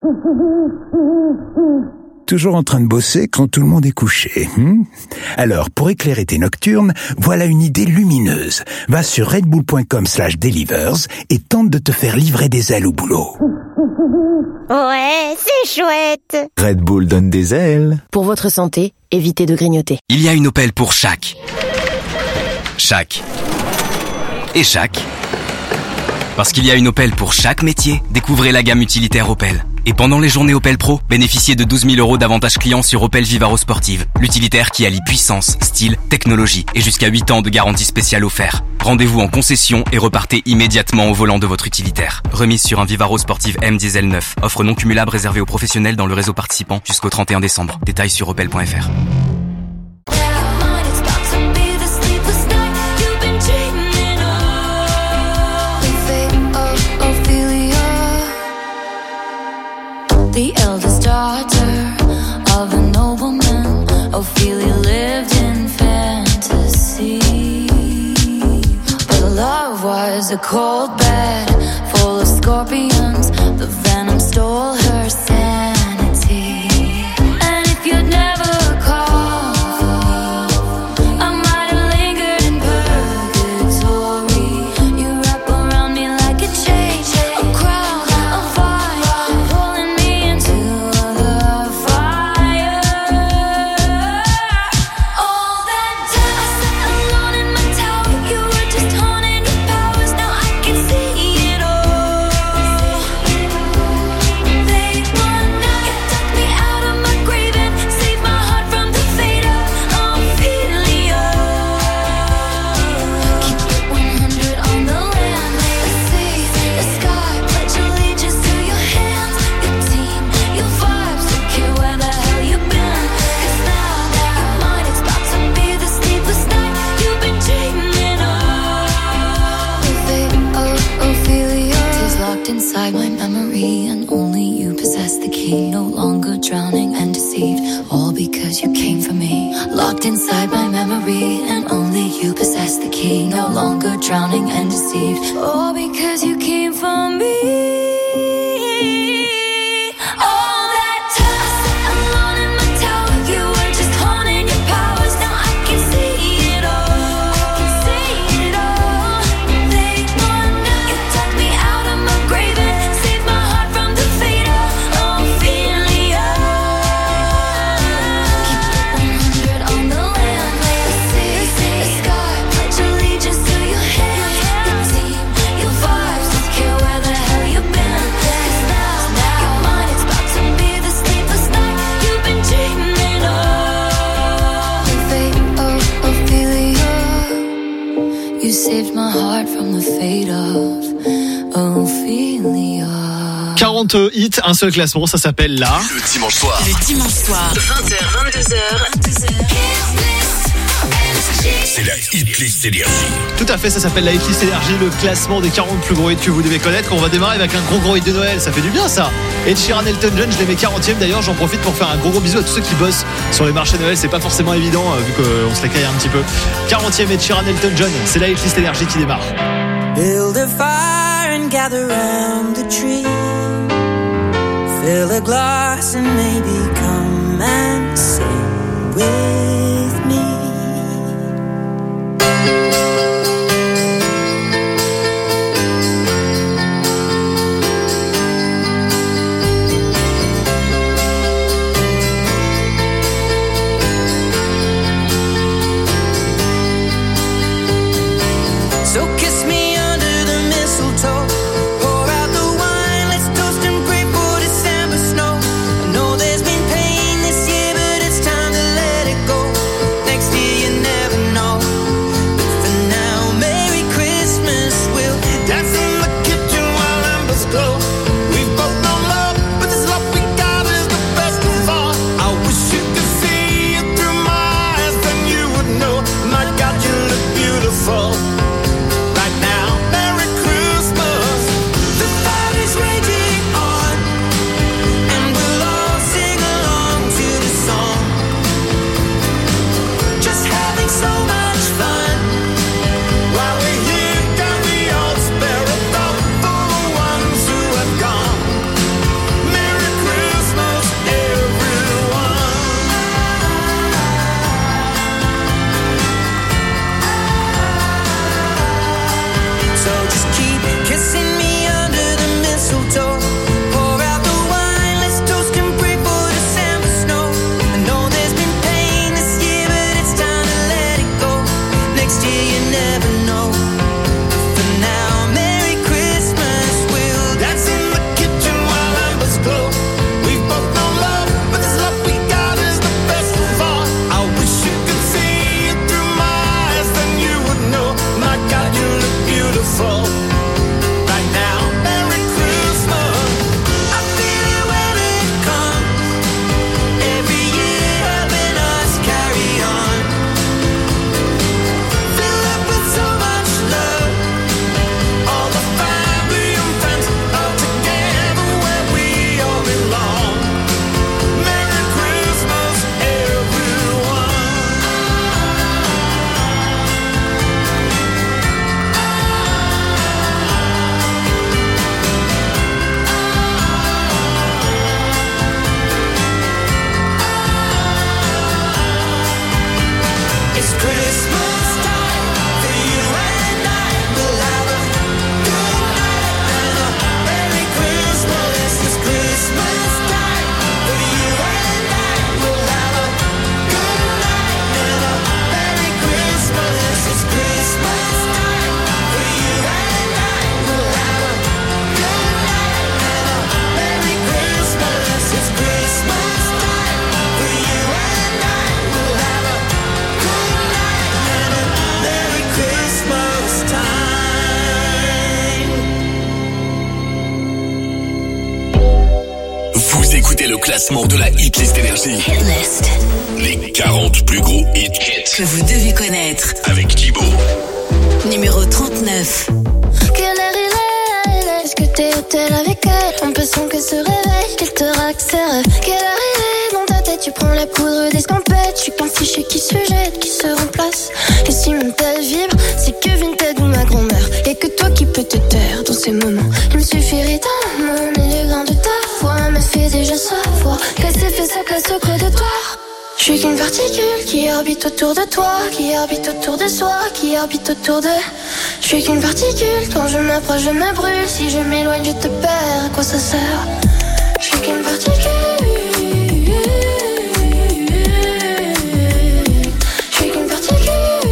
Toujours en train de bosser quand tout le monde est couché. Alors, pour éclairer tes nocturnes, voilà une idée lumineuse. Va sur redbull.com/delivers et tente de te faire livrer des ailes au boulot. Ouais, c'est chouette. Red Bull donne des ailes. Pour votre santé, évitez de grignoter. Il y a une Opel pour chaque. Chaque. Et chaque. Parce qu'il y a une Opel pour chaque métier, découvrez la gamme utilitaire Opel. Et pendant les journées Opel Pro, bénéficiez de 12 000 € d'avantages clients sur Opel Vivaro Sportive. L'utilitaire qui allie puissance, style, technologie et jusqu'à 8 ans de garantie spéciale offert. Rendez-vous en concession et repartez immédiatement au volant de votre utilitaire. Remise sur un Vivaro Sportive M Diesel 9. Offre non cumulable réservée aux professionnels dans le réseau participant jusqu'au 31 décembre. Détails sur opel.fr. The eldest daughter of a nobleman, Ophelia lived in fantasy. But her love was a cold bed full of scorpions. The venom stole her sanity. And if you'd never called, I might have lingered in purgatory. You wrap around me like a chain, a crown, a vine, pulling me into the fire. All that time I sat alone in my tower, you were just honing your powers. Now I can see it all. Late one night, you took me out of my grave and saved my heart from the fate of Ophelia. Keep it 100 on the land, the sea, the sky, pledge allegiance to your hands, your team, your vibes, don't care where the hell you've been. 'Cause now your mind is about to be the sleepless night you've been dreaming of. The fate of Ophelia is locked inside my memory, and only you possess the key. No longer drowning and deceived, all because you came for me. Locked inside my memory, and only you possess the key. No longer drowning and deceived, all because you came for me. All that time I sat alone in my tower, you were just honing your powers. Now I can see it all. Late one night, you took me out of my grave and saved my heart from the fate of Ophelia. Keep it 100 on the land, the sea, the sky, pledge allegiance to your hands, your team, your vibes, don't care where the hell you've been. 'Cause now your mind is about to be the sleepless night you've been dreaming of. The fate of Ophelia, you saved my heart from the fate of Ophelia. 40 hits, un seul classement, ça s'appelle là. Le dimanche soir. Le dimanche soir, 20h, 22h. C'est la Hitlist Énergie. Tout à fait, ça s'appelle la Hitlist Énergie, le classement des 40 plus gros hits que vous devez connaître. On va démarrer avec un gros hit de Noël, ça fait du bien ça. Ed Sheeran, Elton John, je les mets 40e. D'ailleurs, j'en profite pour faire un gros bisou à tous ceux qui bossent sur les marchés de Noël. C'est pas forcément évident vu qu'on se la caille un petit peu. 40e Ed Sheeran, Elton John, c'est la Hitlist Énergie qui démarre. Build a fire and gather round the tree. Fill a glass and maybe come and sing with me. So kiss me under the mistletoe. Pour out the wine, let's toast and pray for December snow. I know there's been pain this year, but it's time to let it go. écoutez le classement de la Hitlist Énergie. Hitlist. Les 40 plus gros hits Que vous devez connaître. avec Thibaut. Numéro 39. Quelle heure il est? Est-ce que t'es au tel avec elle? On peut sans que se réveille, qu'elle te raque ses rêves. Quelle heure il est? Dans ta tête tu prends la poudre d'escampette. Je suis qu'un fichier qui se jette, qui se remplace. Et si mon tel vibre, c'est que Vinted ou ma grand-mère. Y'a que toi qui peux te taire dans ces moments. Il me suffirait d'un mot, mais le grain de ta voix me fait déjà savoir que c'est fait sa place au creux de toi. Je suis qu'une particule qui orbite autour de toi, qui orbite autour de soi, qui orbite autour de... Je suis qu'une particule, quand je m'approche je me brûle. Si je m'éloigne je te perds, à quoi ça sert? Je suis qu'une particule. Je suis qu'une particule.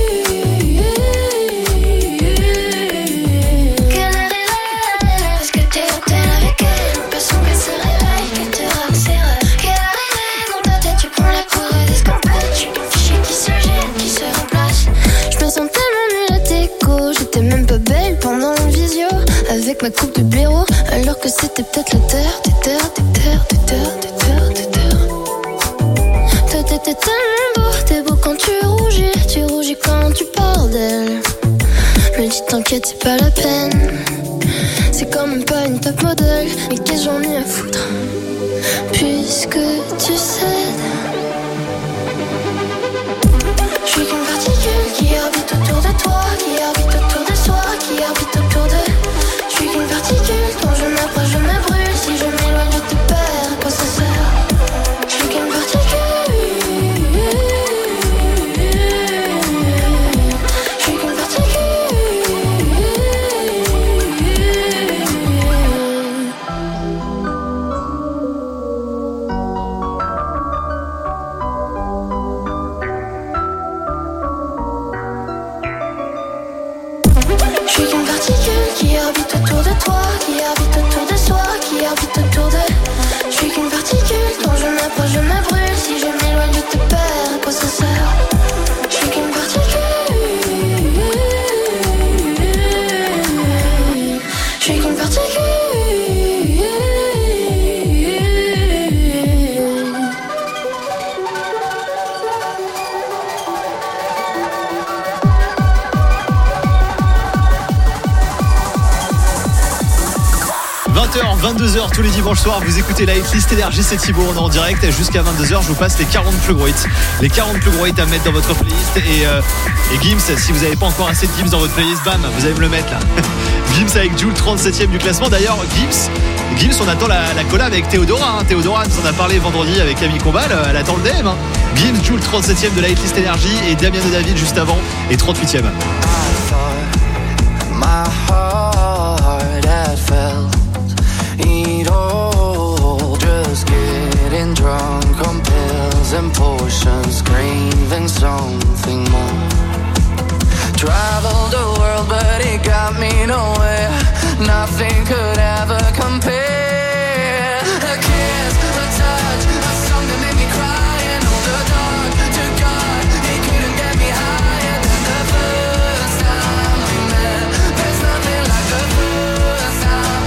Quelle heure il est? Est-ce que t'es au tel avec elle? On peut sans qu'elle se réveille, qu'elle te rappe ses rêves. Quelle heure il est? Dans ta tête tu prends la poudre d'escampette. Je suis qu'un fichier qui se jette, qui se remplace. Je me sens tellement nulle à déco. J'étais même pas belle pendant le visio avec ma coupe de blaireau, alors que c'était peut-être la terre, des terres, des terres, des terres, des terres, des terres. Toi t'étais tellement beau, t'es beau quand tu rougis quand tu parles d'elle. Me dis t'inquiète c'est pas la peine, c'est quand même pas une top modèle. Mais qu'est-ce que j'en ai à foutre, puisque tu cèdes. Je suis qu'une particule qui orbite autour de toi, qui orbite autour de soi, qui orbite autour de... Je suis qu'une particule, quand je m'approche je me brûle. Si je m'éloigne je te perds, à quoi ça sert? Je suis qu'une particule. Je suis qu'une particule. Je suis qu'une particule qui orbite autour de toi, qui orbite autour de soi, qui orbite autour de... Je suis qu'une particule, quand je m'approche je me brûle. Si je m'éloigne je te perds, à quoi ça sert? Je suis qu'une particule. Je suis qu'une particule. h 22h tous les dimanches soirs, vous écoutez la Hitlist Énergie, c'est Thibaut, on est en direct jusqu'à 22h, je vous passe les 40 plus gros hits. Les 40 plus gros hits à mettre dans votre playlist. Et Gims, si vous n'avez pas encore assez de Gims dans votre playlist, bam, vous allez me le mettre là. Gims avec Jul, 37ème du classement. D'ailleurs, Gims, on attend la collab avec Théodora. Théodora nous en a parlé vendredi avec Camille Combal, elle attend le DM. Gims, Jul, 37ème de la Hitlist Énergie, et Damien de David juste avant, et 38ème. Eat all, just getting drunk on pills and potions, craving something more. Traveled the world, but it got me nowhere. Nothing could ever compare. A kiss, a touch, a song that made me cry, and all the dark to God, it couldn't get me higher than the first time we met. There's nothing like the first time.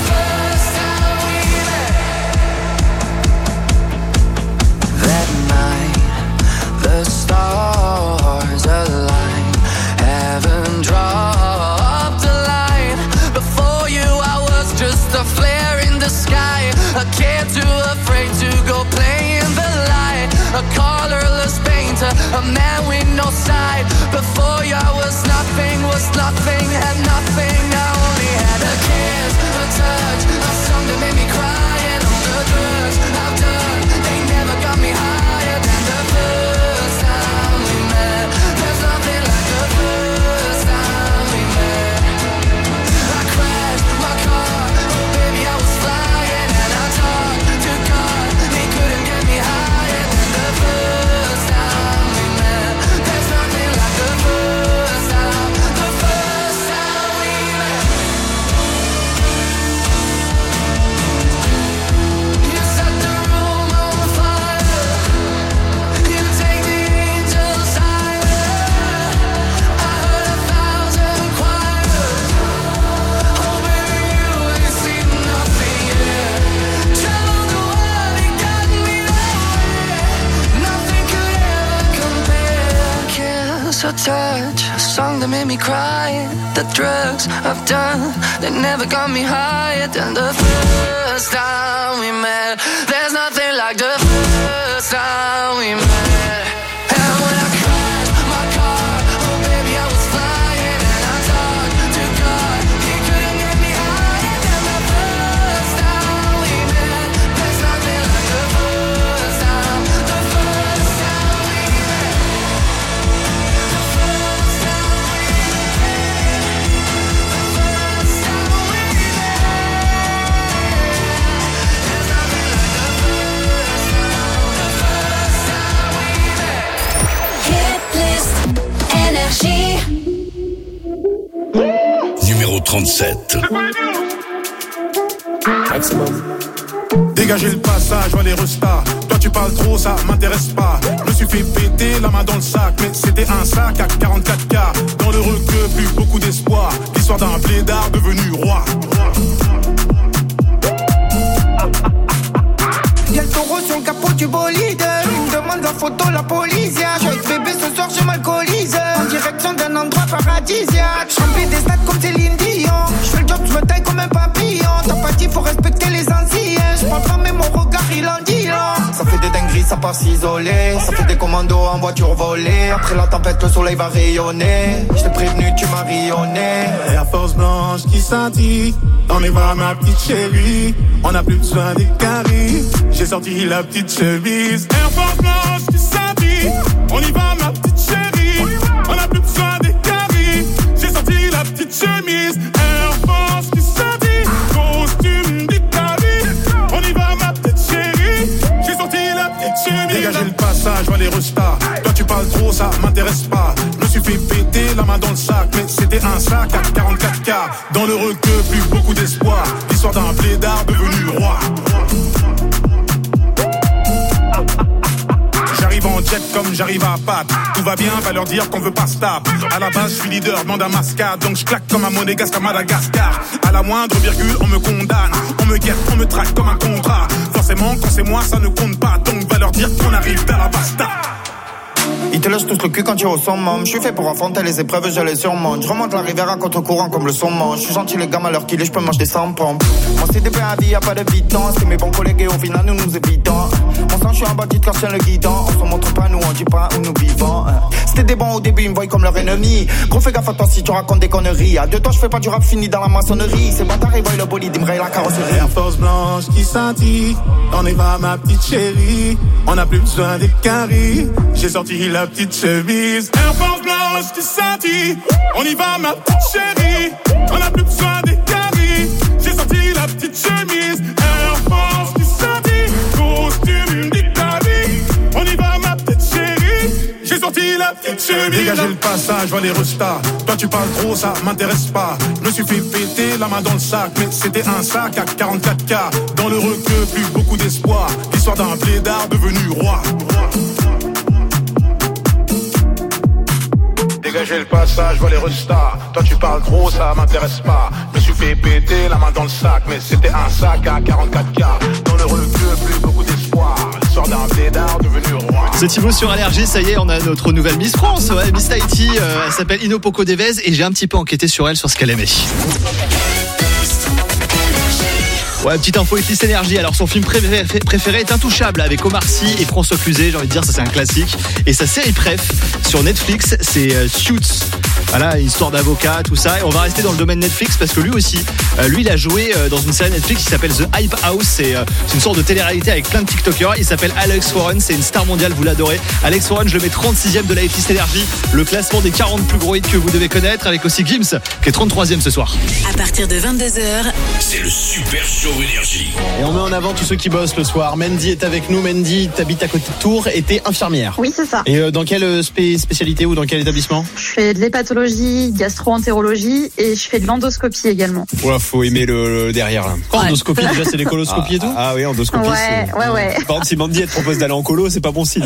The stars align, heaven dropped a line. Before you I was just a flare in the sky, a kid too afraid to go play in the light, a colorless painter, a man with no side. Before you I was nothing, had nothing. I only had a kiss, a touch, a song that made me cry, and all the drugs I've done, they never got me higher than the first time we met. There's nothing like the first time we met. I crashed my car, oh baby I was flying, and I talked to God, he couldn't get me higher than the first time we met. There's nothing like the first time we met. touch, a song that made me cry. The drugs I've done, they never got me higher than the first time we met. There's nothing like the first time we met. And when I crashed my car, oh baby I was flying. And I talked to God, he couldn't get me higher than the first time we met. There's nothing like the first time we met. The first time we met. The first time we met. There's nothing like the first time. The first time we met. Hit list énergie. Numéro 37. Dégagez le passage, vois les restas. Toi tu parles trop, ça m'intéresse pas. Je me suis fait péter la main dans le sac, mais c'était un sac à 44K. Dans le requeu, plus beaucoup d'espoir. L'histoire d'un blédard devenu roi. Y'a le taureau sur le capot du bolide. Il me demande la photo, la police. Je avec bébé ce soir, je m'alcoolise. En direction d'un endroit paradisiaque. Je remplis des stades comme Céline Dion. Je fais le job, je me taille comme un papillon. T'as pas dit, faut respecter les anciens. Je parle pas, mais mon regard, il en dit long. Ça fait des dingueries, ça part s'isoler. Ça fait des commandos en voiture volée. Après la tempête, le soleil va rayonner. Je t'ai prévenu, tu m'as rayonné. Air Force blanche qui scintille. On est va ma petite chérie. On a plus besoin des caries. J'ai sorti la petite chemise. Air Force blanche qui s'habille. On y va ma petite chérie. On a plus besoin des caries. J'ai sorti la petite chemise. Air Force qui s'habille. Costume d'Italie. On y va ma petite chérie. J'ai sorti la petite chemise. Dégagez le passage, vois les restas. Toi tu parles trop, ça m'intéresse pas. Je me suis fait péter la main dans le sac, mais c'était un sac à 44K. Dans le requeu, plus beaucoup d'espoir. L'histoire d'un blédard devenu roi. J'arrive en jet comme j'arrive à Pâques. Tout va bien, va leur dire qu'on veut pas stop. À la base, je suis leader, demande à mascade. Donc je claque comme un monégasque à Madagascar. À la moindre virgule, on me condamne. On me guette, on me traque comme un contrat. Forcément, quand c'est moi, ça ne compte pas. Donc va leur dire qu'on arrive dans la basta. Ils te lâchent tous le cul quand tu es au summum. Je suis fait pour affronter les épreuves, je les surmonte. Je remonte la rivière à contre-courant comme le saumon. Je suis gentil les gars, à l'heure qu'il est, je peux manger sans pompe. Mon CDP à vie, y'a pas de vitance. C'est mes bons collègues et au final nous nous évitons. Mon sang, je suis un bandit quand je tiens le guidon. On se montre pas, nous on dit pas où nous vivons. C'était des bons au début, ils me voient comme leur ennemi. Gros fais gaffe à toi si tu racontes des conneries. À 2 temps, je fais pas du rap fini dans la maçonnerie. Ces bâtards, ils voient le bolide, ils me rayent la carrosserie. Air Force blanche qui scintille. On est va ma petite chérie. On a plus besoin des caries. J'ai sorti la petite chemise. Air Force blanche qui scintille. On y va ma petite chérie. On a plus besoin des caries. J'ai sorti la petite chemise. Air Force qui scintille. Costume d'Italie. On y va ma petite chérie. J'ai sorti la petite chemise. Dégagez le passage, vois les restas. Toi tu parles trop, ça m'intéresse pas. Je me suis fait péter la main dans le sac, mais c'était un sac à 44K. Dans le requeu, plus beaucoup d'espoir. L'histoire d'un blédard devenu roi. Dégagez le passage, vois les restas. Toi tu parles trop, ça m'intéresse pas. Je me suis fait péter la main dans le sac, mais c'était un sac à 44K. Dans le requeu, plus beaucoup d'espoir. L'histoire d'un blédard devenu roi. C'est Thibaut sur Allergie, ça y est, on a notre nouvelle Miss France, ouais, Miss Tahiti. Elle s'appelle Inopoko Devez et j'ai un petit peu enquêté sur elle, sur ce qu'elle aimait. Ouais, petite info Eclipse Énergie. Alors son film préféré est Intouchable avec Omar Sy et François Cluzet. J'ai envie de dire, ça c'est un classique. Et sa série préf sur Netflix, c'est Suits. Voilà, histoire d'avocat, tout ça. Et on va rester dans le domaine Netflix parce que lui aussi, lui il a joué dans une série Netflix qui s'appelle The Hype House. C'est une sorte de télé-réalité avec plein de TikTokers. Il s'appelle Alex Warren, c'est une star mondiale, vous l'adorez. Alex Warren, je le mets 36e de la Eclipse Énergie. Le classement des 40 plus gros hits que vous devez connaître, avec aussi Gims qui est 33e ce soir. À partir de 22h, c'est le Super Show Énergie. Et on met en avant tous ceux qui bossent le soir. Mandy est avec nous. Mandy, t'habites à côté de Tours et t'es infirmière. Oui, c'est ça. Et dans quelle spécialité ou dans quel établissement? Je fais de l'hépatologie, gastro-entérologie et je fais de l'endoscopie également. Ouais, faut aimer le derrière là. Quoi, endoscopie déjà, c'est les coloscopies et tout? Ah oui, endoscopie. Ouais. Par exemple, si Mandy elle te propose d'aller en colo, c'est pas bon signe.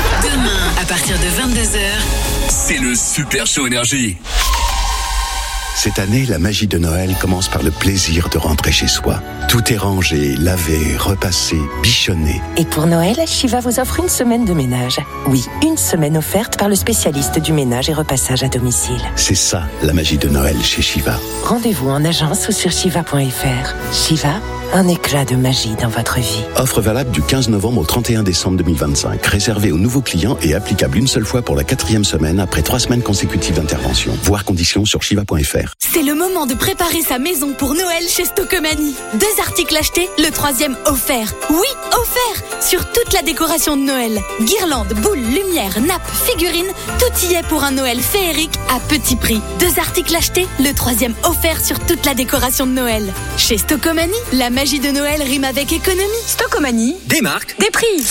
demain, à partir de 22h, c'est le Super Show Énergie. Cette année, la magie de Noël commence par le plaisir de rentrer chez soi. Tout est rangé, lavé, repassé, bichonné. Et pour Noël, Shiva vous offre une semaine de ménage. Oui, une semaine offerte par le spécialiste du ménage et repassage à domicile. C'est ça, la magie de Noël chez Shiva. Rendez-vous en agence ou sur shiva.fr. Shiva, un éclat de magie dans votre vie. Offre valable du 15 novembre au 31 décembre 2025. Réservée aux nouveaux clients et applicable une seule fois pour la 4e semaine après 3 semaines consécutives d'intervention. Voir conditions sur shiva.fr. C'est le moment de préparer sa maison pour Noël chez Stocomanie. 2 articles achetés, le 3e offert. Oui, offert sur toute la décoration de Noël. Guirlandes, boules, lumière, nappes, figurines, tout y est pour un Noël féerique à petit prix. 2 articles achetés, le 3e offert sur toute la décoration de Noël. Chez Stocomanie, la magie de Noël rime avec économie. Stocomanie. Des marques, des prix.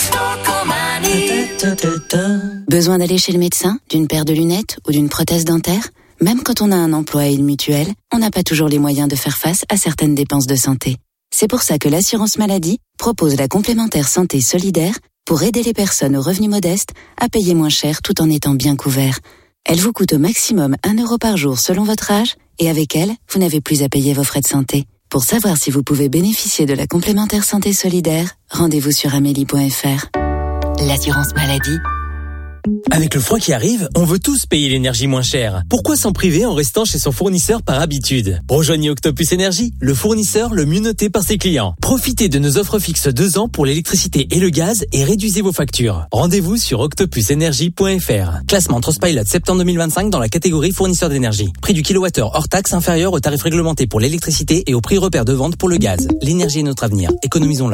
Besoin d'aller chez le médecin, d'une paire de lunettes ou d'une prothèse dentaire? Même quand on a un emploi et une mutuelle, on n'a pas toujours les moyens de faire face à certaines dépenses de santé. C'est pour ça que l'assurance maladie propose la complémentaire santé solidaire pour aider les personnes aux revenus modestes à payer moins cher tout en étant bien couverts. Elle vous coûte au maximum 1 euro par jour selon votre âge et avec elle, vous n'avez plus à payer vos frais de santé. Pour savoir si vous pouvez bénéficier de la complémentaire santé solidaire, rendez-vous sur amélie.fr. L'assurance maladie. Avec le froid qui arrive, on veut tous payer l'énergie moins chère. Pourquoi s'en priver en restant chez son fournisseur par habitude? Rejoignez Octopus Énergie, le fournisseur le mieux noté par ses clients. Profitez de nos offres fixes 2 ans pour l'électricité et le gaz et réduisez vos factures. Rendez-vous sur octopusenergie.fr. Classement Trustpilot septembre 2025 dans la catégorie fournisseur d'énergie. Prix du kilowattheure hors taxe inférieur au tarif réglementé pour l'électricité et au prix repère de vente pour le gaz. L'énergie est notre avenir. Économisons-la.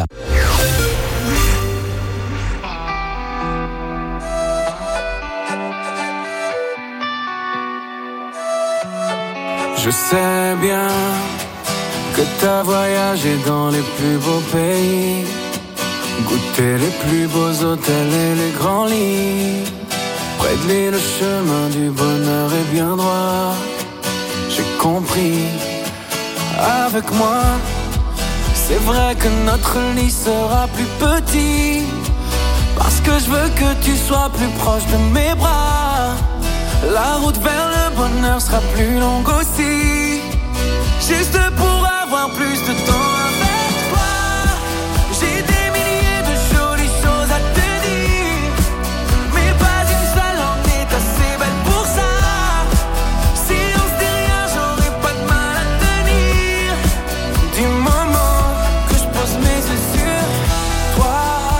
Je sais bien que t'as voyagé dans les plus beaux pays, goûté les plus beaux hôtels et les grands lits. Près de lui, le chemin du bonheur est bien droit. J'ai compris. Avec moi, c'est vrai que notre lit sera plus petit, parce que je veux que tu sois plus proche de mes bras. La route vers le bonheur sera plus longue aussi, juste pour avoir plus de temps avec toi. J'ai des milliers de jolies choses à te dire, mais pas une seule en est assez belle pour ça. Si on se dit rien, j'aurai pas de mal à tenir. Du moment que je pose mes yeux sur toi.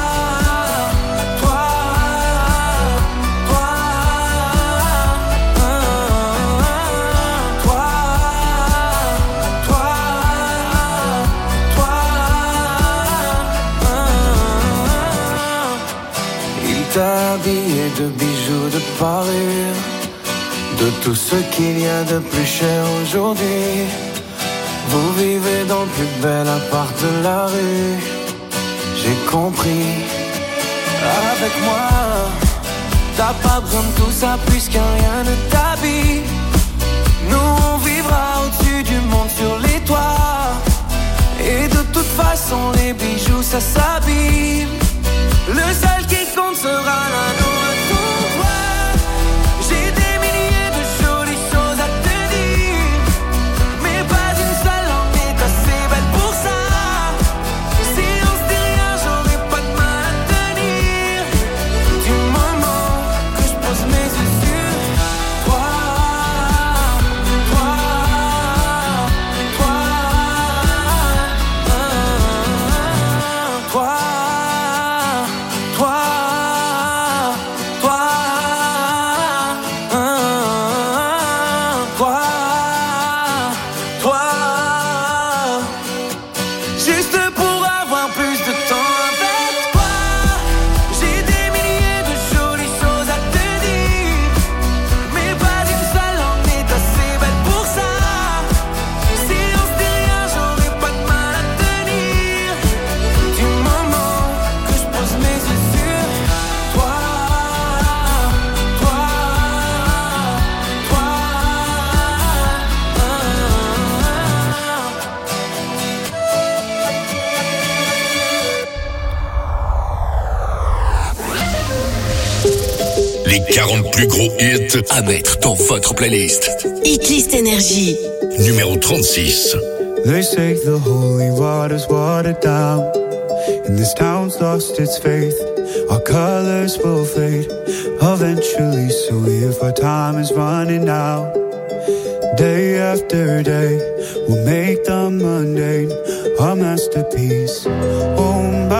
Habillé de bijoux, de parures, de tout ce qu'il y a de plus cher aujourd'hui. Vous vivez dans le plus bel appart de la rue. J'ai compris. Avec moi, t'as pas besoin de tout ça puisque rien ne t'habille. Nous on vivra au-dessus du monde sur les toits, et de toute façon les bijoux ça s'abîme. Le seul qui compte sera l'anneau à ton doigt. J'ai des milliers de jolies choses à te dire, mais pas une seule en est assez belle pour ça. Si on se dit rien, j'aurai pas de mal à tenir. Du moment que je pose mes yeux sur toi, toi, toi, toi. Les 40 plus gros hits à mettre dans votre playlist. Hitlist Énergie. Numéro 36. They say the holy water's watered down, and this town's lost its faith. Our colors will fade eventually, so if our time is running out, day after day, we'll make the mundane a masterpiece. Oh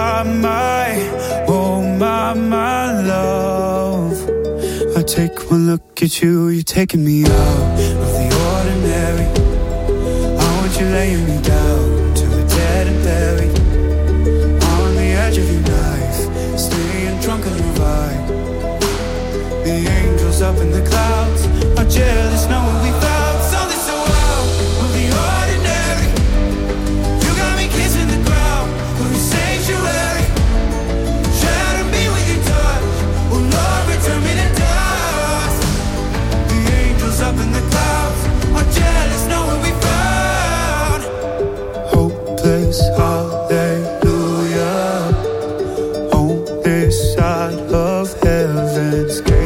my love, I take one look at you, you're taking me out of the ordinary. I want you laying me down to a dead and buried, on the edge of your knife, staying drunk on your vibe. The angels up in the clouds are jealous knowing we found something so out of the ordinary. You got me kissing the ground of your sanctuary. Shatter me with your touch, oh Lord, return me to dust. The angels up in the clouds are jealous knowing we found hopeless hallelujah on this side of heaven's gate.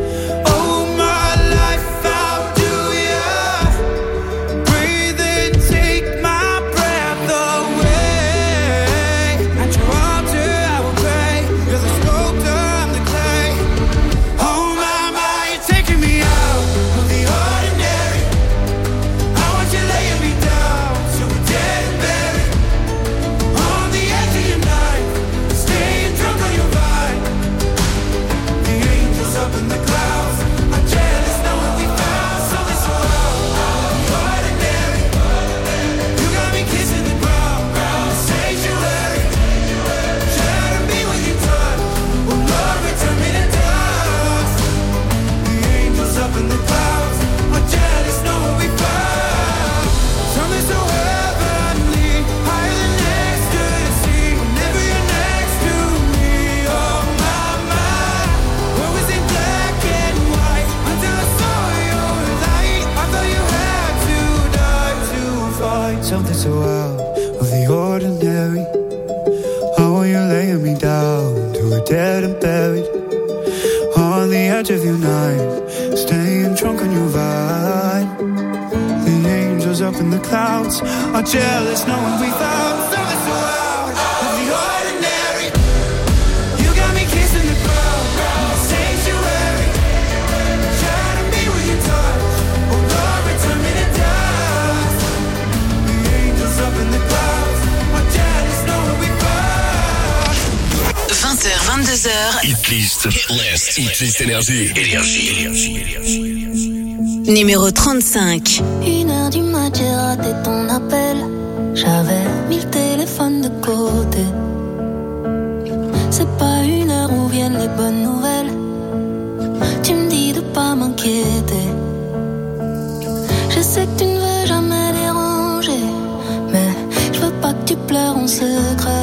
Something so out of the ordinary. Oh, you're laying me down to a dead and buried, on the edge of your night, staying drunk on your vibe. The angels up in the clouds are jealous knowing we found something so out of the ordinary. You got me kissing the ground, sanctuary. Shatter me with your touch, oh Lord, return me to dust. Up in the clouds, my jealous knowing we found. 20h, 22h. Hitlist. Hitlist Énergie. Numéro 35. 1h du mat, j'ai raté ton appel. J'avais mis le téléphone de côté. C'est pas une heure où viennent les bonnes nouvelles. Tu me dis de pas m'inquiéter. Je sais que tu ne veux jamais déranger, mais je veux pas que tu pleures en secret.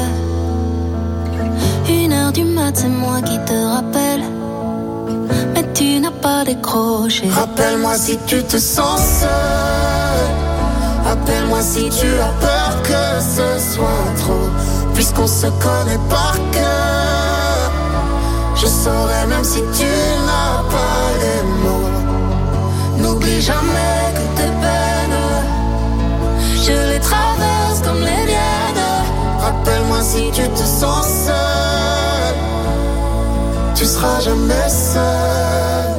1h du mat, c'est moi qui te rappelle, mais tu n'as pas décroché. Rappelle-moi si tu te sens seul. Appelle-moi si tu as peur que ce soit trop. Puisqu'on se connaît par cœur, je saurais même si tu n'as pas les mots. N'oublie jamais que tes peines, je les traverse comme les miennes. Rappelle-moi si tu te sens seul, tu seras jamais seul.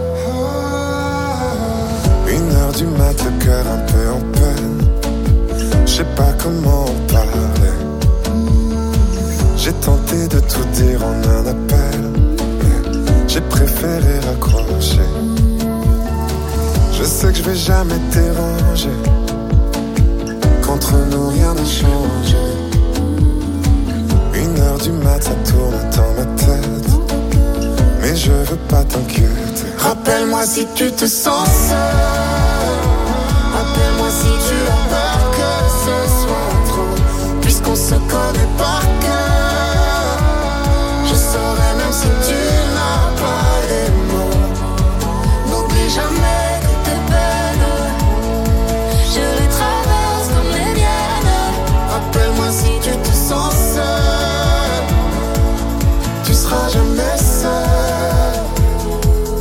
1h du mat, le cœur un peu en peine. Je sais pas comment en parler. J'ai tenté de tout dire en un appel, mais j'ai préféré raccrocher. Je sais que je vais jamais te déranger, qu'entre nous rien n'a changé. 1h du mat, ça tourne dans ma tête, mais je veux pas t'inquiéter. Rappelle-moi si tu te sens seul. Appelle-moi si tu as peur que ce soit trop. Puisqu'on se connaît par cœur, je saurais même si tu n'as pas les mots. N'oublie jamais que tes peines, je les traverse comme les miennes. Rappelle-moi si tu te sens seul, tu seras jamais seul.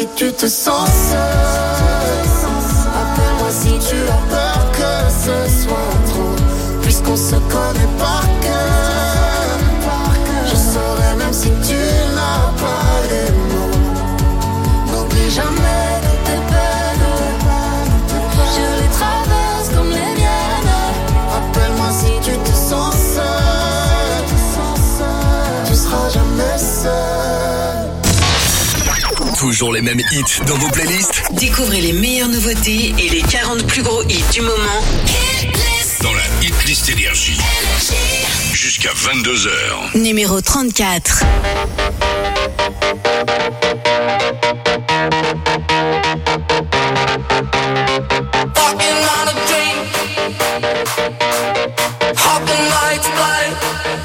si tu te sens seul. Appelle-moi si tu as peur que ce soit trop. Puisqu'on se connaît par cœur, je saurai même si tu n'as pas les mots. N'oublie jamais que tes peines, je les traverse comme les miennes. Appelle-moi si tu te sens seul. Tu seras jamais seul. Toujours les mêmes hits dans vos playlists. Découvrez les meilleures nouveautés et les 40 plus gros hits du moment. Dans la hitlist Énergie. Jusqu'à 22h. Numéro 34. Walking on a dream, hopping like flight,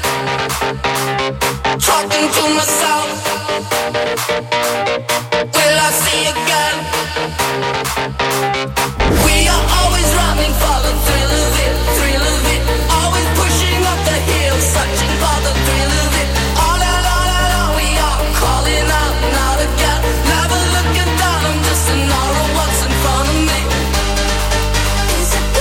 talking to myself. Will I see again? We are always running for the thrill of it, thrill of it. Always pushing up the hill, searching for the thrill of it. All along, we are calling out, not again. Never looking down, I'm just an hour of what's in front of me. Is it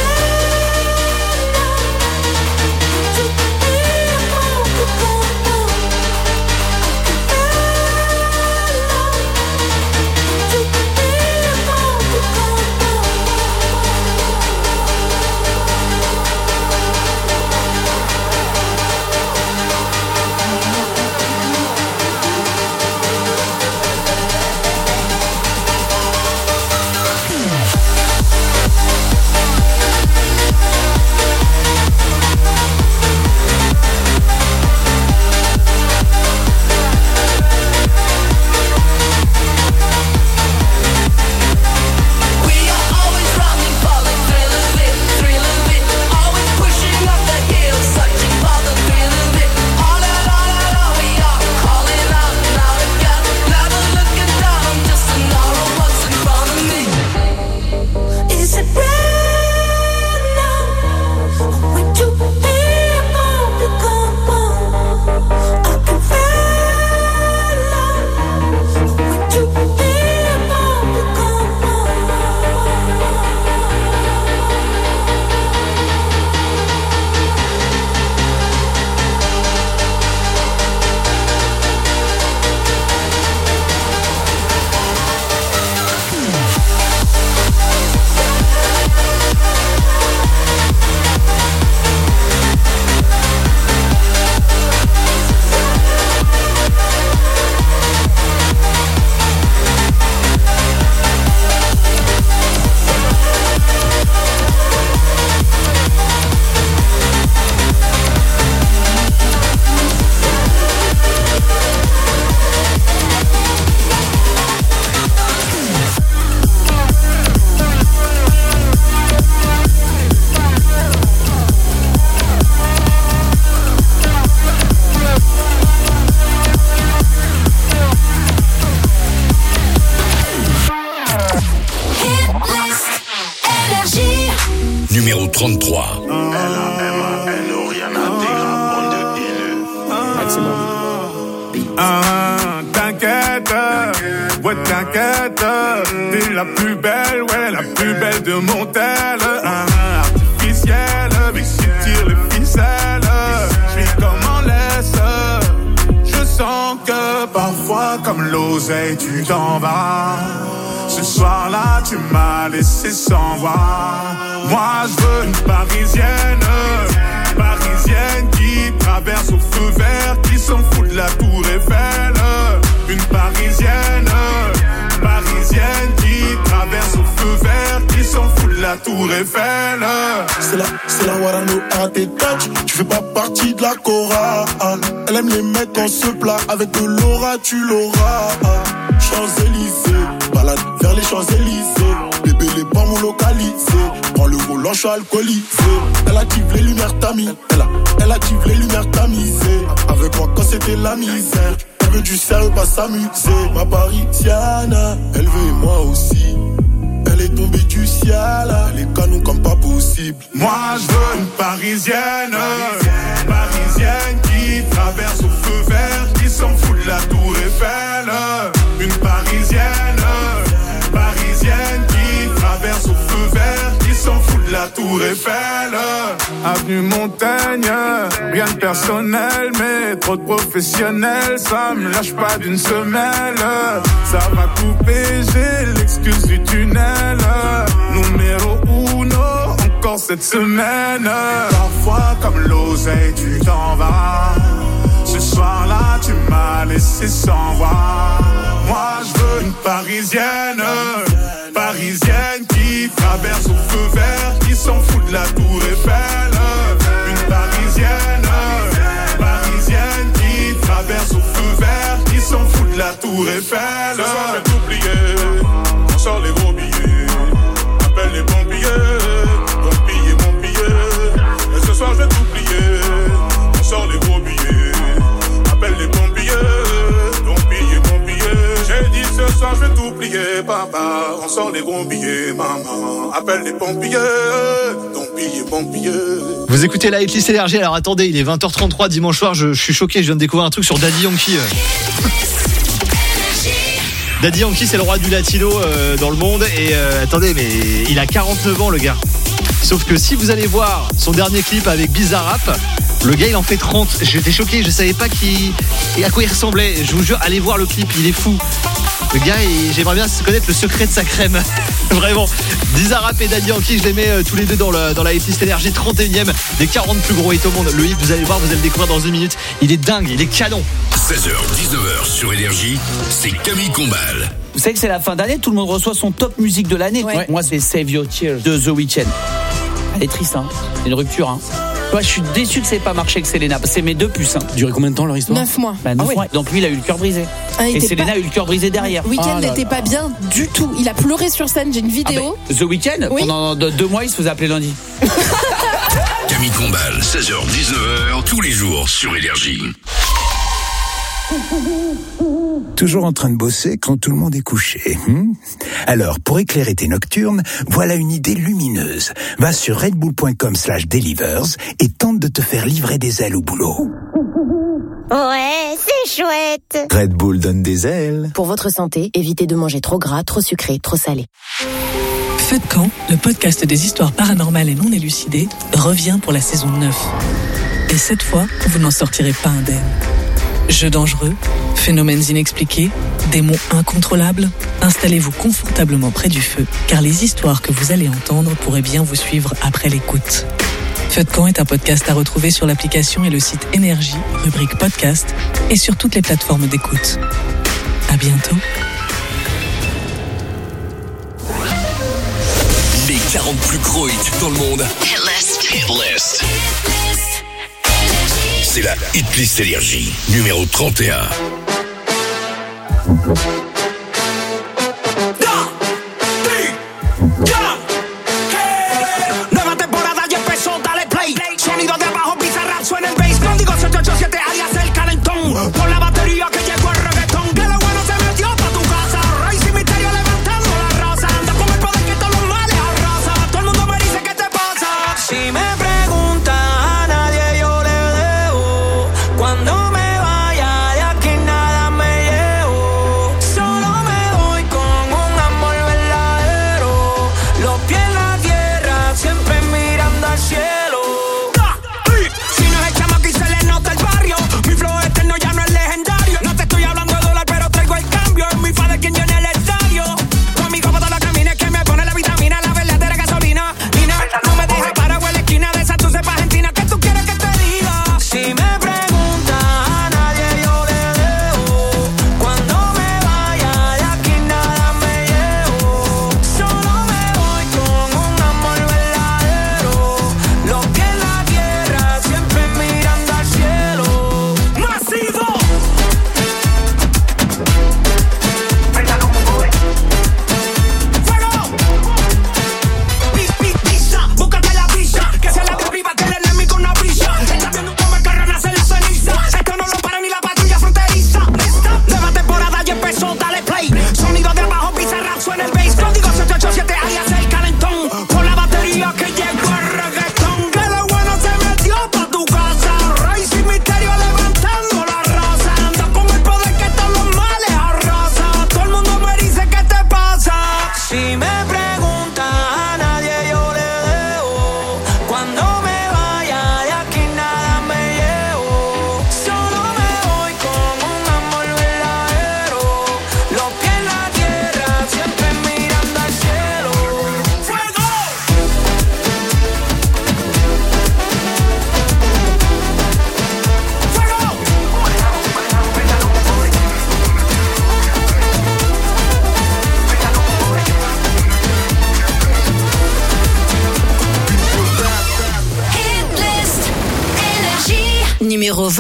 Numéro 33. T'inquiète, ouais t'inquiète, t'es la plus belle, ouais la plus belle de mon tel. Artificielle, mais si tire les ficelles, j'suis comme en laisse. Je sens que parfois comme l'oseille tu t'en vas. Ce soir-là tu m'as laissé sans voix. Moi je veux une parisienne, parisienne qui traverse au feu vert, qui s'en fout de la tour Eiffel. Une parisienne, parisienne qui traverse au feu vert, qui s'en fout de la tour Eiffel. C'est la Warano à tes touch, tu fais pas partie de la chorale. Elle aime les mecs en se plat, avec de l'aura tu l'auras. Champs-Élysées, balade vers les Champs-Élysées. Bébé les bambous localisés, prends le volant, je suis alcoolisé. Elle active les lumières tamies, elle active les lumières tamisées. Avec moi quand c'était la misère, elle veut du sérieux, pas s'amuser. Ma parisienne, elle veut et moi aussi. Elle est tombée du ciel, les canons comme pas possible. Moi je veux une parisienne, parisienne qui traverse au feu vert, qui s'en fout de la tour Eiffel. Une parisienne, Tour Eiffel. Avenue Montaigne, rien de personnel, mais trop de professionnels, ça me lâche pas d'une semelle. Ça va couper, j'ai l'excuse du tunnel. Numéro uno, encore cette semaine. Parfois comme l'oseille, tu t'en vas. Ce soir-là, tu m'as laissé sans voix. Moi, je veux une parisienne, parisienne qui traverse au feu vert, qui s'en fout de la Tour Eiffel. Une parisienne, parisienne qui traverse au feu vert, qui s'en fout de la Tour Eiffel. Ce soir, je vais t'oublier, on sort les gros billets, appelle les pompiers, mon billet. Et ce soir, je vais t'oublier, on sort les gros billets, appelle les pompiers. J'ai dit ce soir je vais t'oublier, papa. On sort les bons billets, maman. Appelle les pompiers, pompiers. Vous écoutez la Hitlist Énergie. Alors attendez, il est 20h33 dimanche soir. Je suis choqué, je viens de découvrir un truc sur Daddy Yankee. Daddy Yankee, c'est le roi du latino dans le monde. Et attendez, mais il a 49 ans, le gars. Sauf que si vous allez voir son dernier clip avec Bizarrap, le gars il en fait 30. J'étais choqué, je savais pas à quoi il ressemblait. Je vous jure, allez voir le clip, il est fou. Le gars, j'aimerais bien connaître le secret de sa crème. Vraiment. Bizarrap et Daddy Yankee, je les mets tous les deux dans la Hitlist Énergie, 31e des 40 plus gros hits au monde. Le hit, vous allez le voir, vous allez le découvrir dans une minute. Il est dingue, il est canon. 16h, 19h sur Énergie, c'est Camille Combal. Vous savez que c'est la fin d'année, tout le monde reçoit son top musique de l'année. Ouais. Moi, c'est Save Your Tears de The Weeknd. Elle est triste, hein. C'est une rupture, hein. Moi, je suis déçu que ça n'ait pas marché avec Selena. C'est mes deux puces. Hein. Duré combien de temps leur histoire? 9 mois. 9 mois. Donc lui, il a eu le cœur brisé. Et Selena a eu le cœur brisé derrière. Weeknd n'était pas bien du tout. Il a pleuré sur scène. J'ai une vidéo. The Weeknd, pendant 2 mois, il se faisait appeler lundi. Camille Combal, 16h, 19h, tous les jours sur Énergie. Toujours en train de bosser quand tout le monde est couché. Alors, pour éclairer tes nocturnes, voilà une idée lumineuse. Va sur redbull.com/delivers et tente de te faire livrer des ailes au boulot. Ouais, c'est chouette. Red Bull donne des ailes. Pour votre santé, évitez de manger trop gras, trop sucré, trop salé. Feu de camp, le podcast des histoires paranormales et non élucidées, revient pour la saison 9. Et cette fois, vous n'en sortirez pas indemne. Jeux dangereux, phénomènes inexpliqués, démons incontrôlables, installez-vous confortablement près du feu, car les histoires que vous allez entendre pourraient bien vous suivre après l'écoute. Feu de camp est un podcast à retrouver sur l'application et le site Énergie, rubrique podcast, et sur toutes les plateformes d'écoute. À bientôt. Les 40 plus gros hits dans le monde. Hit list. C'est la Hitlist Énergie, numéro 31. Nueva temporada ya empezó, dale play. Sonido de abajo, Bizarrap suena el bass. Código 787 alias el calentón. Por la batería que llegó el reggaetón. Que lo bueno se metió pa' tu casa. Rey sin misterio levantando la raza. Anda con el poder que todos los males arrasa. Todo el mundo me dice ¿qué te pasa? Si me preguntas a nadie yo le debo. Cuando me vaya de aquí nada me llevo.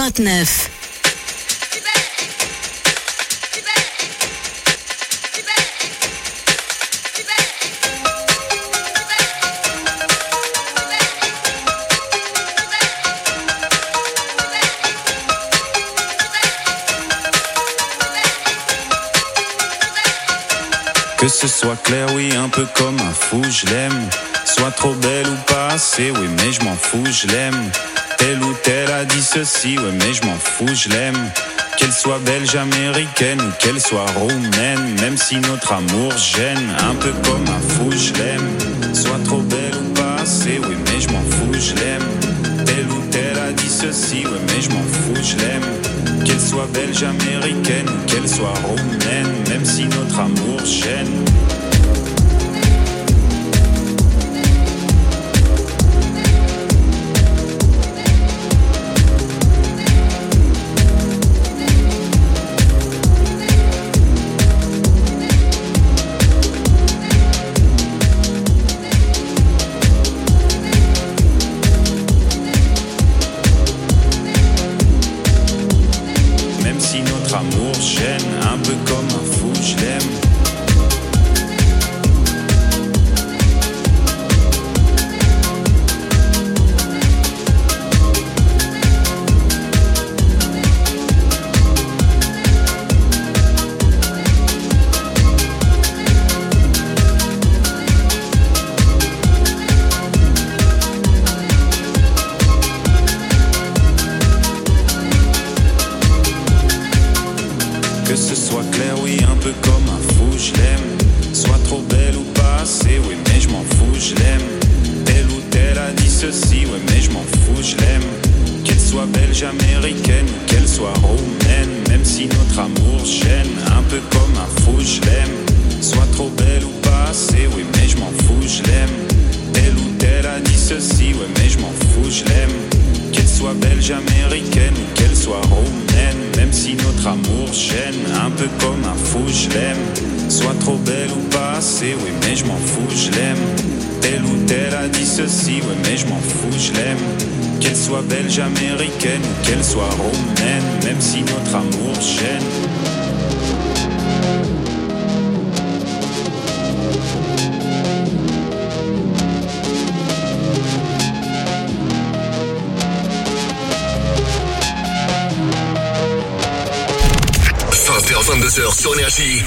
29. Que ce soit clair, oui, un peu comme un fou, je l'aime. Soit trop belle ou pas assez, oui, mais je m'en fous, je l'aime. Telle ou telle a dit ceci, oui, mais je m'en fous, je l'aime. Qu'elle soit belge, américaine ou qu'elle soit roumaine, même si notre amour gêne, un peu comme un fou, je l'aime. Soit trop belle ou pas assez, oui, mais je m'en fous, je l'aime. Telle ou telle a dit ceci, oui, mais je m'en fous, je l'aime. Qu'elle soit belge, américaine ou qu'elle soit roumaine, même si notre amour gêne. Amour gêne, un peu comme un fou, je l'aime. Que ce soit clair, oui, un peu comme un fou, je l'aime. Soit trop belle ou pas assez, oui, mais je m'en fous, je l'aime. Telle ou telle a dit ceci, oui, mais je m'en fous, je l'aime. Qu'elle soit belge, américaine ou qu'elle soit roumaine, même si notre amour gêne, un peu comme un fou, je l'aime. Soit trop belle ou pas assez, oui, mais je m'en fous, je l'aime. Telle ou telle a dit ceci, oui, mais je m'en fous, je l'aime. Qu'elle soit belge, américaine ou qu'elle soit roumaine, même si notre amour gêne, un peu comme un fou, je l'aime. Soit trop belle ou pas assez, oui, mais je m'en fous, je l'aime. Telle ou telle a dit ceci, oui, mais je m'en fous, je l'aime. Qu'elle soit belge, américaine ou qu'elle soit roumaine, même si notre amour gêne. h 22h sur Énergie.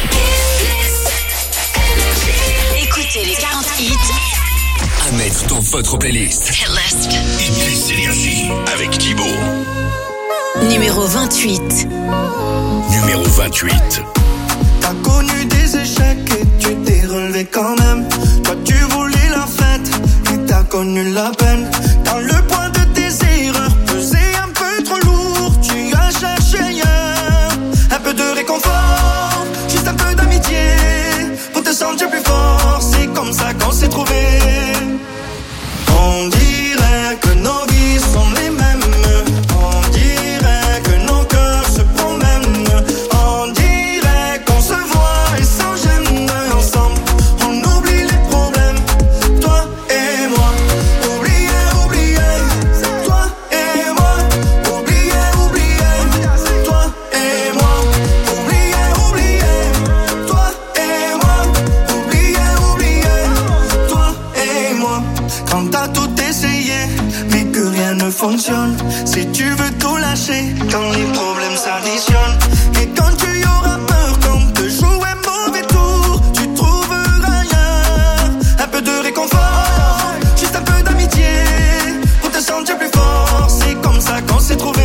Écoutez les 40 hits À mettre dans votre playlist. Hit Énergie avec Thibaut. Numéro 28. Numéro 28. T'as connu des échecs et tu t'es relevé quand même. Toi tu voulais la fête et t'as connu la peine. Dans le poids de tes erreurs pesait un peu trop lourd. Tu as cherché ailleurs un peu de réconfort, juste un peu d'amitié pour te sentir plus fort. C'est comme ça qu'on s'est trouvés. On dirait que nos vies sont les mêmes. On dirait que nos cœurs se promènent. On dirait qu'on se voit et sans gêne. Ensemble, on oublie les problèmes. Toi et moi, oublier, oublier. Toi et moi, oublier, oublier. Toi et moi, oublier, oublier. Toi et moi, oublier, oublier. Toi et moi. Quand t'as tout essayé, mais que rien ne fonctionne. Si tu veux tout lâcher, quand les problèmes s'additionnent. Et quand tu y auras peur, quand te joue un mauvais tour, tu trouveras ailleurs un peu de réconfort, juste un peu d'amitié pour te sentir plus fort. C'est comme ça qu'on s'est trouvés.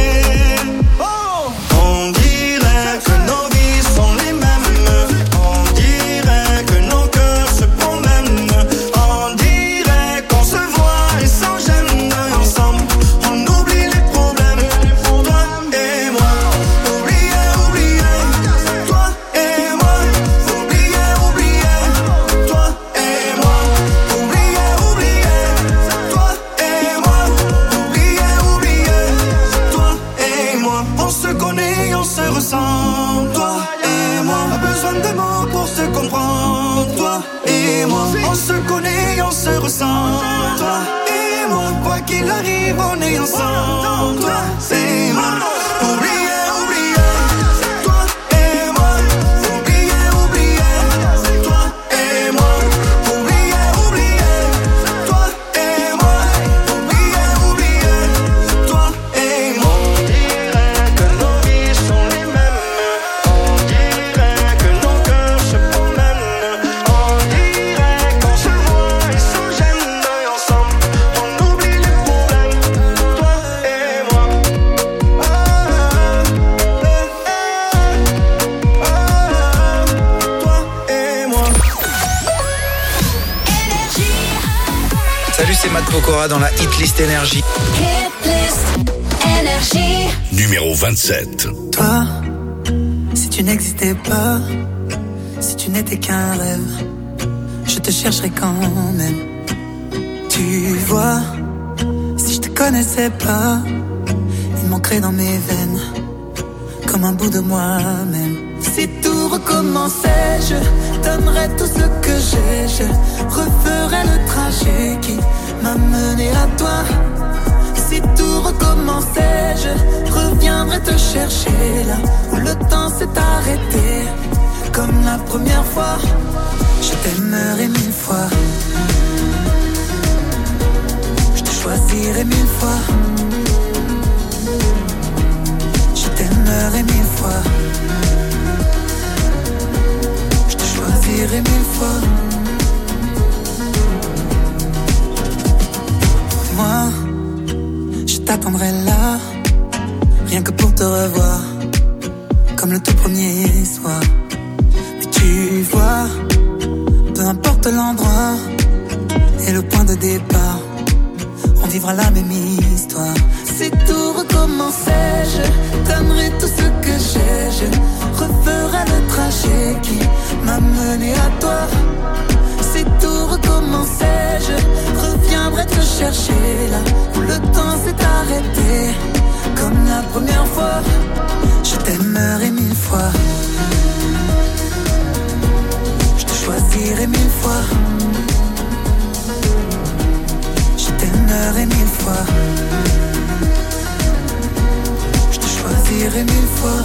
On dirait que nos vies sont les mêmes. On dirait que nos cœurs se promènent. On dirait qu'on se voit et sans gêne. Ensemble, on oublie les problèmes. Toi et moi, oublier, oublier. Toi et moi, oublier, oublier. Toi et moi, oublier, oublier. Toi et moi, oublier, oublier. Toi et moi, on se connaît, on se ressent. Toi et moi, pas besoin de mots pour se comprendre. Toi et moi, on se connaît, on se ressent. Toi et moi, quoi qu'il arrive, on est ensemble. Toi et moi, oublier, oublier. Toi et moi, oublier, oublier. Toi et moi, oublier, oublier. Toi et moi, oublier, oublier. Toi et moi. On dirait que nos vies sont les mêmes. On dirait que nos cœurs se promènent. On dirait qu'on se voit et sans gêne d'œil ensemble. On oublie les problèmes. Toi et moi. Toi et moi. Salut, c'est Matt Pokora dans la Hit List Énergie. Numéro 27. Toi, si tu n'existais pas, si tu n'étais qu'un rêve, je te chercherais quand même. Tu vois, si je te connaissais pas, il manquerait dans mes veines comme un bout de moi-même. Si tout recommençait, je donnerais tout ce que j'ai. Je referais le trajet qui m'a mené à toi. Si tout recommençait, je reviendrais te chercher là où le temps s'est arrêté. Comme la première fois, je t'aimerais 1000 fois. Je te choisirais 1000 fois. Je t'aimerais 1000 fois. Je te choisirais 1000 fois. Moi, je t'attendrai là, rien que pour te revoir, comme le tout premier soir. Mais tu vois, peu importe l'endroit et le point de départ, on vivra la même histoire. Si tout recommençait, je donnerais tout ce que j'ai. Je referais le trajet qui m'a mené à toi. Si tout recommençait, je reviendrais te chercher là où le temps s'est arrêté. Comme la première fois, je t'aimerais 1000 fois. Je te choisirais 1000 fois. Je t'aimerais 1000 fois. Je te choisirais 1000 fois.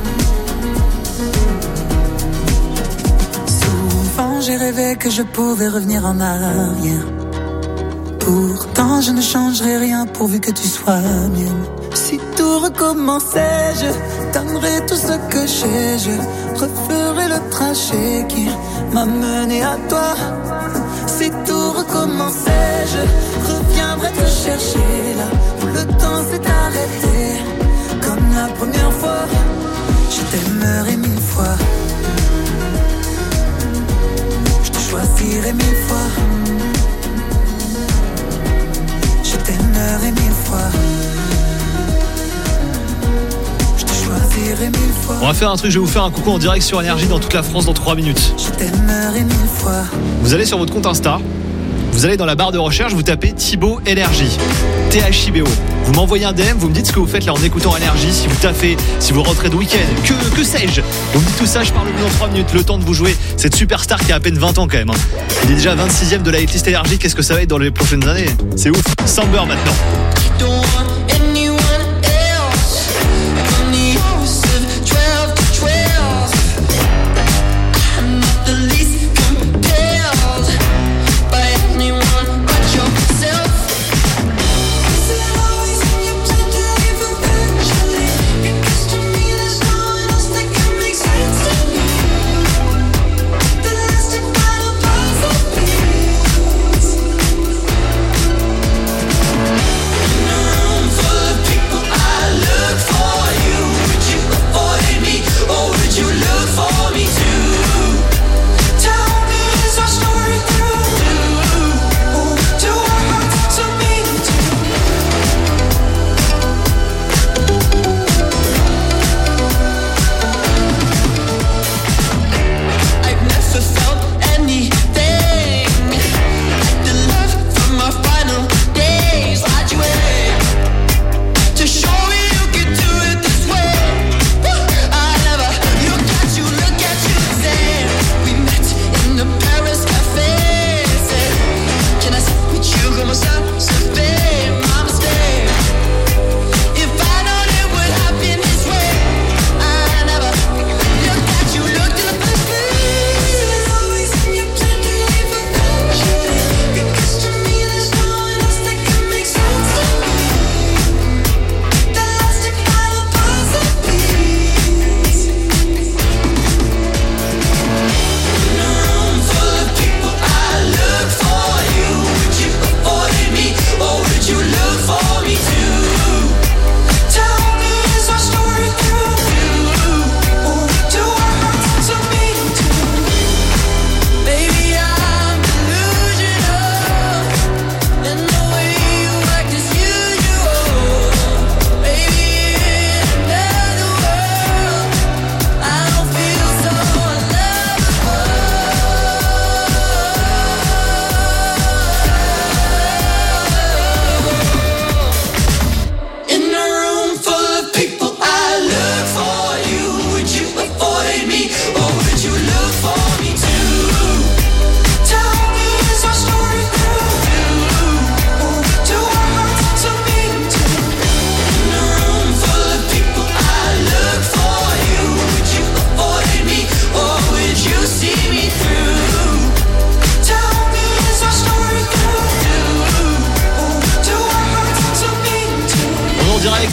Souvent j'ai rêvé que je pouvais revenir en arrière. Pourtant je ne changerai rien pourvu que tu sois mienne. Si tout recommençait, je donnerais tout ce que j'ai. Je referais le trajet qui m'a mené à toi. Si tout recommençait, je reviendrais te chercher là où le temps s'est arrêté. Comme la première fois, je t'aimerais 1000 fois. Je te choisirais 1000 fois. Je t'aimerais 1000 fois. Je te choisirais 1000 fois. On va faire un truc, je vais vous faire un coucou en direct sur Énergie dans toute la France dans 3 minutes. Je t'aimerais 1000 fois. Vous allez sur votre compte Insta, vous allez dans la barre de recherche, vous tapez Thibaut Énergie, THIBO. Vous m'envoyez un DM, vous me dites ce que vous faites là en écoutant Énergie, si vous taffez, si vous rentrez de week-end, que sais-je. Vous me dites tout ça, je parle dans 3 minutes, le temps de vous jouer cette superstar qui a à peine 20 ans quand même. Il est déjà 26e de la hitlist Énergie, qu'est-ce que ça va être dans les prochaines années? C'est ouf. Samber maintenant.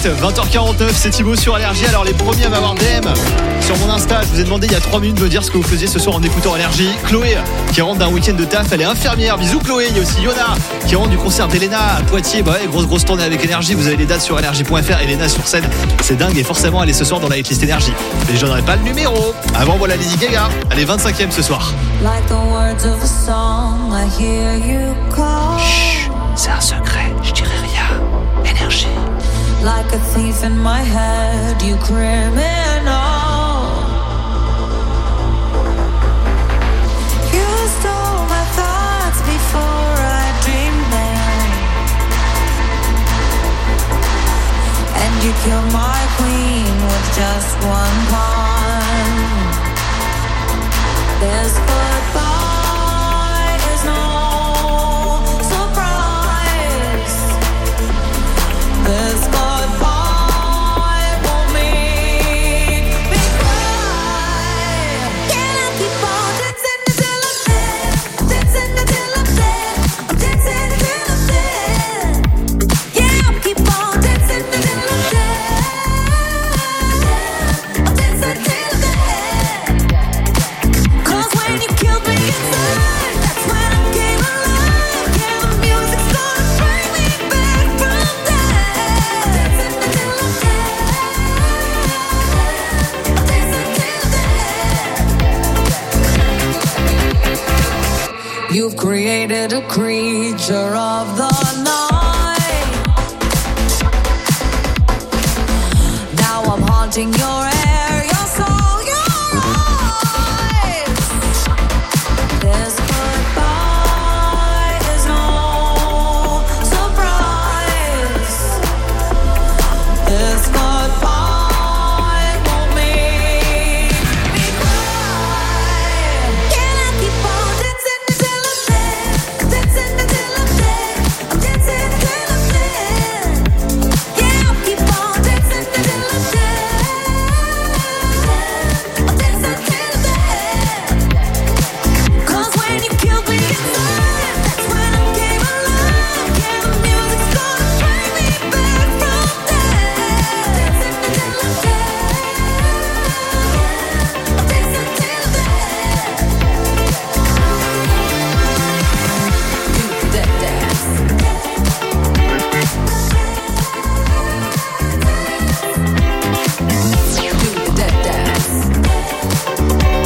direct, 20h49, c'est Thibaut sur Énergie. Alors les premiers à m'avoir DM sur mon Insta, je vous ai demandé il y a 3 minutes de me dire ce que vous faisiez ce soir en écoutant Énergie. Chloé qui rentre d'un week-end de taf, elle est infirmière, bisous Chloé. Il y a aussi Yona qui rentre du concert d'Elena à Poitiers. Bah ouais, grosse tournée avec Énergie, vous avez les dates sur énergie.fr. Elena sur scène, c'est dingue et forcément elle est ce soir dans la hitlist Énergie. Mais je donnerai pas le numéro. Avant voilà Lady Gaga, elle est 25e ce soir. Like the words of a song, I hear you call. Chut, c'est un secret, je dirai rien. Énergie. Like a thief in my head, you criminal. You stole my thoughts before I dreamed them, and you killed my queen with just one pawn. This goodbye is no surprise. This goodbye won't make me cry. Can I keep on dancing until I'm dead? Dancing until I'm dead. I'm dancing until I'm dead. Yeah, I'll keep on dancing until I'm dead. I'm dancing till I'm dead. 'Cause when you killed me inside, that's when I came alive. Yeah, the music's gonna bring me back from death. Dancing until I'm dead. I'm dancing till dead. You've created a creature of the night. Now I'm haunting your air, your soul, your eyes. This goodbye is no surprise. This goodbye won't make me cry. Can I keep on dancing until I'm dead? Dancing until I'm dead. I'm dancing until I'm dead. Yeah, I'll keep on dancing until I'm dead. I'm dancing till I'm dead. 'Cause when you killed me inside, that's when I came alive. Yeah, the music's gonna bring me back from death. Dancing until I'm dead. I'm dancing till I'm dead. Do that dance. Do that dance.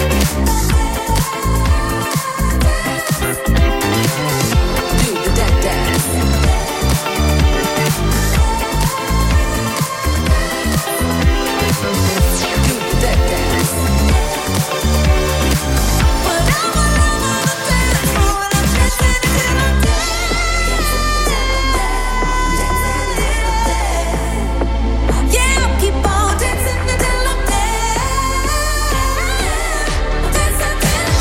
Do that dance. Do that dance. But I'm all over the dance floor and I'm dancing till I'm dead. Yeah, I'll keep on dancing until I'm dead. I'm dancing till I'm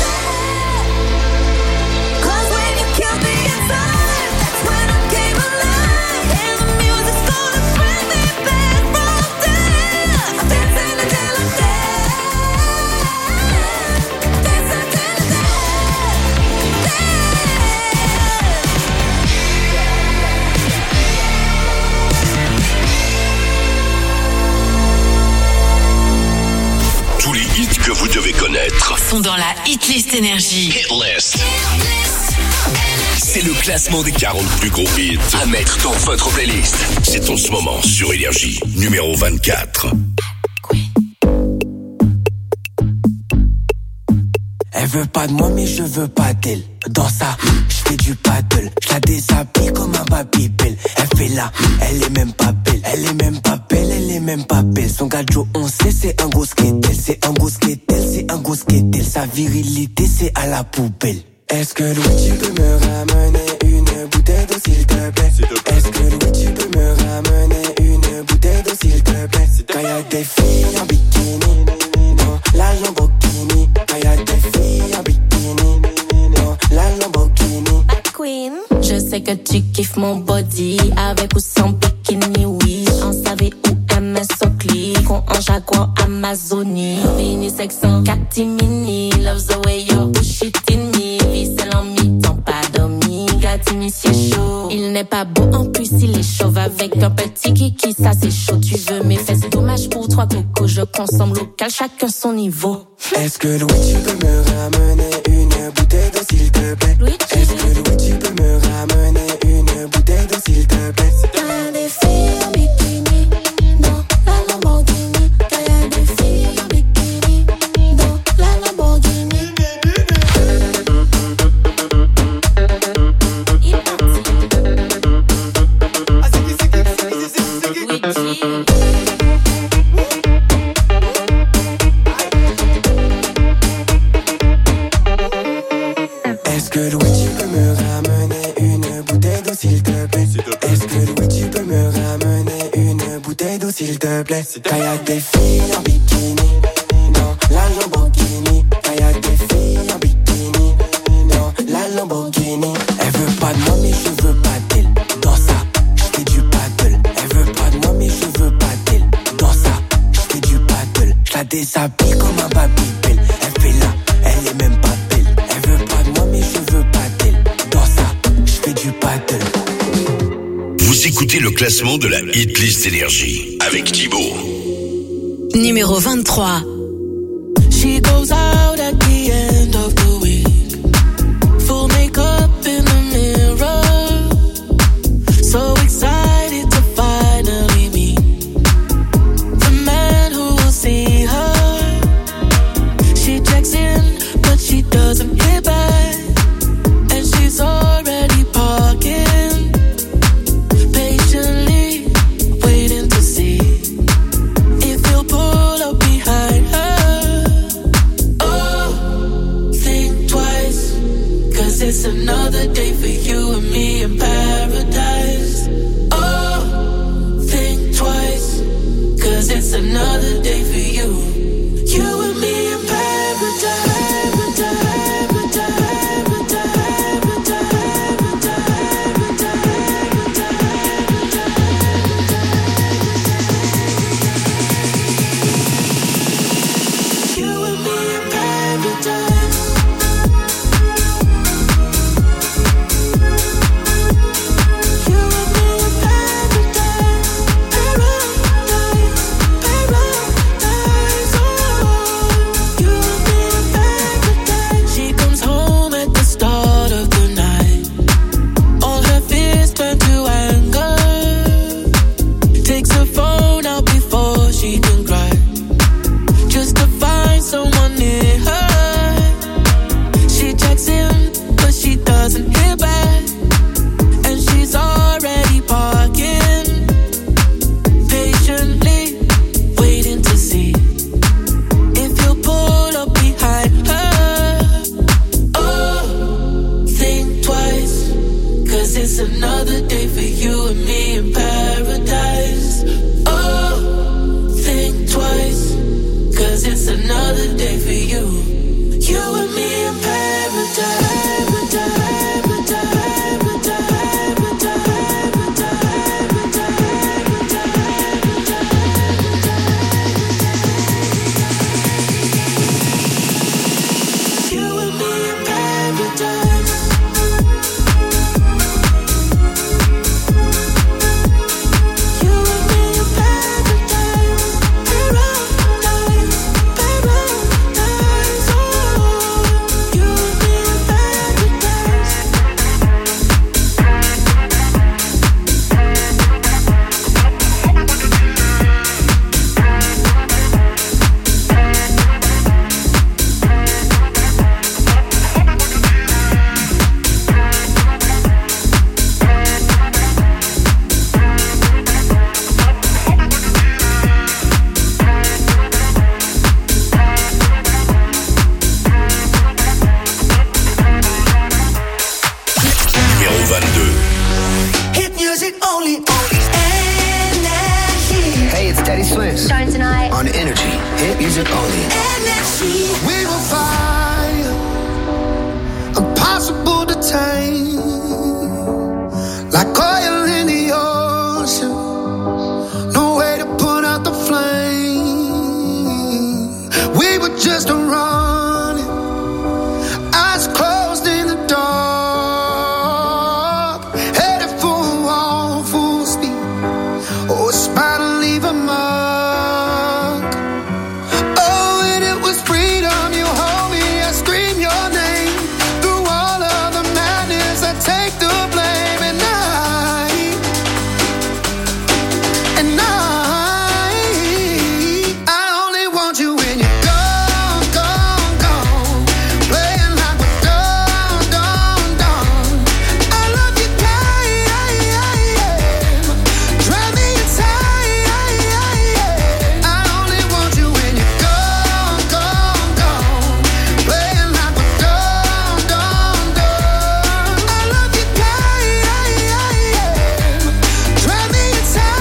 dead. 'Cause when you killed me inside, that's when I came alive. Yeah, the music's gonna bring me back from death. I'm dancing until I'm dead. Dancing till I'm dead. Tous les hits que vous devez connaître. Sont dans la hitlist Énergie. Hit List. C'est le classement des 40 plus gros hits à mettre dans votre playlist. C'est en ce moment sur Énergie, numéro 24. Elle veut pas de moi mais je veux pas d'elle. Dans ça, je fais du paddle. Je la déshabille comme un babybel. Elle fait là, elle est même pas belle. Elle est même pas belle, elle est même pas belle. Son gadjo on sait c'est un gros skatel. C'est un gros skatel, c'est un gros skatel. Sa virilité c'est à la poubelle. Est-ce que Louis tu peux me ramener une bouteille d'eau s'il te plaît? Est-ce que Louis tu peux me ramener une bouteille d'eau s'il te plaît? Quand y'a des filles en bikini, non, la Lamborghini. Quand y'a des filles en bikini, non, la Lamborghini. Queen, je sais que tu kiffes mon body, avec ou sans bikini, oui. On savait où MS au clic, on en Jaguar Amazonie. Unisex en catimini, loves the way you push it in me. Vis en mi-temps, pas d'omi, gâti, monsieur chaud. Il n'est pas beau en plus, il est chauve avec un petit kiki, ça c'est chaud. Tu veux mes fesses, dommage pour toi coco. Je consomme local, chacun son niveau. Est-ce que Louis tu peux me ramener une bouteille d'eau s'il te plaît? Est-ce que Louis tu peux me ramener une bouteille d'eau s'il te plaît? Y'a des filles en bikini dans la Lamborghini. Y'a des filles en bikini dans la Lamborghini. Est-ce que Louis tu peux me ramener une bouteille d'eau s'il te plaît? Est-ce que Louis tu peux me ramener une bouteille d'eau s'il te plaît? Quand y'a des filles en bikini dans la Lamborghini. Quand y'a des filles en bikini dans la Lamborghini. Elle veut pas de moi mais je veux pas d'elle. Dans ça, j'fais du paddle. Elle veut pas de moi mais je veux pas d'elle. Dans ça, j'fais du paddle. J'la déshabille comme un Babybel. Elle fait là, elle est même pas belle. Elle veut pas de moi mais je veux pas d'elle. Dans ça, j'fais du paddle. Vous écoutez le classement de la Hit List Énergie avec Thibaut. Numéro 23. She goes out at the end of the week, full makeup in the mirror, so excited to finally meet the man who will see her. She checks in, but she doesn't hit back, and she's already parking, patiently waiting to see if he'll pull up behind her. Oh, think twice, 'cause it's another day for you and me in paradise. Oh, think twice, 'cause it's another day for you. You and me in paradise. She comes home at the start of the night. All her fears turn to anger. Takes her phone out before she can cry, just to find someone near her. She checks in, but she doesn't hear back, and she's already parking, patiently waiting to see if he'll pull up behind her. Oh, think twice, 'cause it's another day for you and me in paradise. Oh, think twice, 'cause it's another day for you. You and me in paradise. You and me in paradise. You and me in paradise. Paradise, paradise. Oh, you and me in paradise. Numéro 22. Hit music only. Energy. Hey, it's Teddy Swims. Starting tonight. On Energy. Hit music only. Energy. We will find impossible to tame.